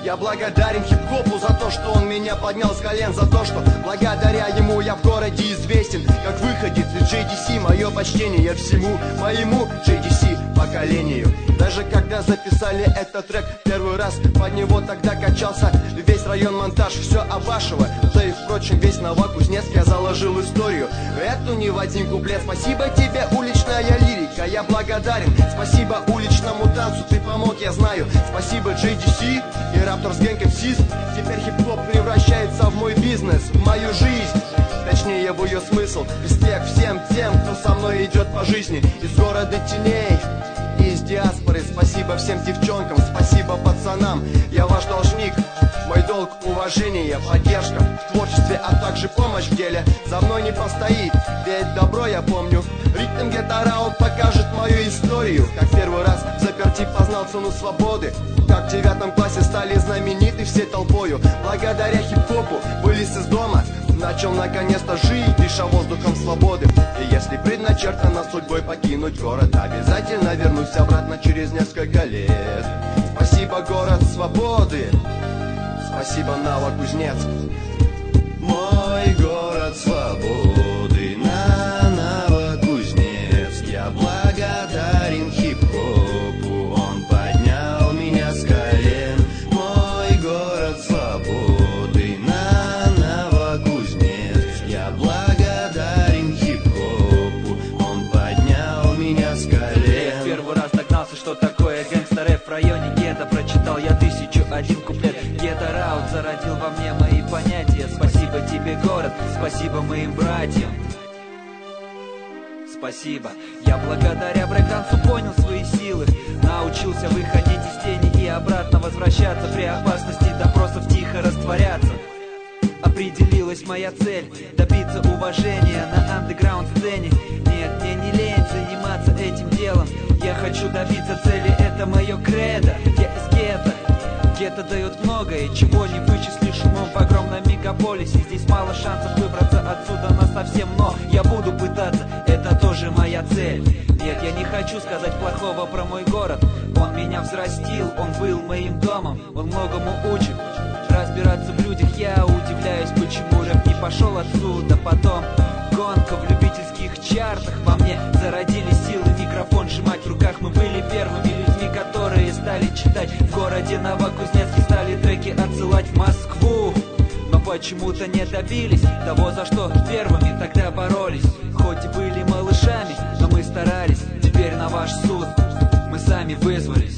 Я благодарен хип-хопу за то, что он меня поднял с колен, за то, что благодаря ему я в городе известен как выходец из JDC. Мое почтение всему моему JDC поколению. Даже когда записали этот трек первый раз, под него тогда качался весь район Монтаж. Все Абашево, да и впрочем весь Новокузнецк я заложил историю. Эту не в один куплет. Спасибо тебе, уличная лирика, я благодарен. Спасибо уличному танцу, ты помог, я знаю. Спасибо JDC и Raptors Gang MCs. Теперь хип-хоп превращается в мой бизнес, в мою жизнь, точнее в ее смысл. Респект всем тем, кто со мной идет по жизни из города теней и из диаспоры. Спасибо всем девчонкам, спасибо пацанам. Я ваш должник, мой долг уважение, поддержка в творчестве, а также помощь в деле за мной не постоит, ведь добро я помню. Ритм Get Around покажет мою историю, как первый раз в заперти познал цену свободы, как в 9 классе стали знамениты все толпою. Благодаря хип-хопу вылез из дома, начал наконец-то жить, дыша воздухом свободы. И если предначертано судьбой покинуть город, обязательно вернусь обратно через несколько лет. Спасибо, город свободы, спасибо, Новокузнецк. Мой город свободы, Новокузнецк. Я благодарен хип-хопу, он поднял меня с колен. Мой город свободы, Новокузнецк. Я благодарен хип-хопу, он поднял меня с колен. Я первый раз догнался, что такое гэнгстер-рэп в районе гетто. Прочитал я 1001 куплет. Get Around зародил во мне мои понятия. Спасибо тебе, город, спасибо моим братьям. Спасибо. Я благодаря брейк-дансу понял свои силы, научился выходить из тени и обратно возвращаться, при опасности допросов тихо растворяться. Определилась моя цель — добиться уважения на андеграунд-сцене. Нет, мне не лень заниматься этим делом. Я хочу добиться цели, это мое кредо. Я из гетто. Гетто дает многое, чего не вычислишь умом в огромном мегаполисе. Здесь мало шансов выбраться отсюда насовсем, но я буду пытаться, это тоже моя цель. Нет, я не хочу сказать плохого про мой город. Он меня взрастил, он был моим домом, он многому учит. Разбираться в людях я удивляюсь, почему рэп не пошел отсюда. Потом гонка в любительских чартах, во мне зародились силы, микрофон сжимать в руках. Мы были первыми людьми, которые стали читать в городе Новокузнецке, стали треки отсылать в Москву. Но почему-то не добились того, за что первыми тогда боролись. Хоть и были малышами, но мы старались. Теперь на ваш суд мы сами вызвались.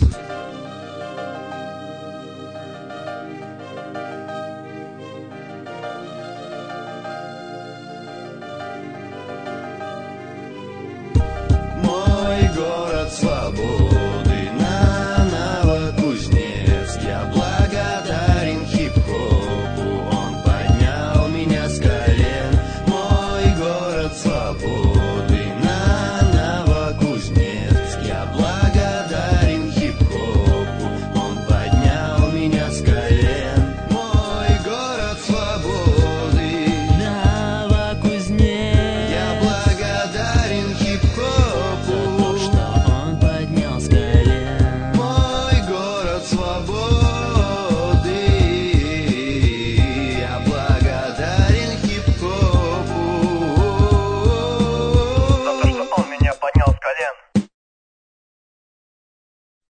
Мой город свободы.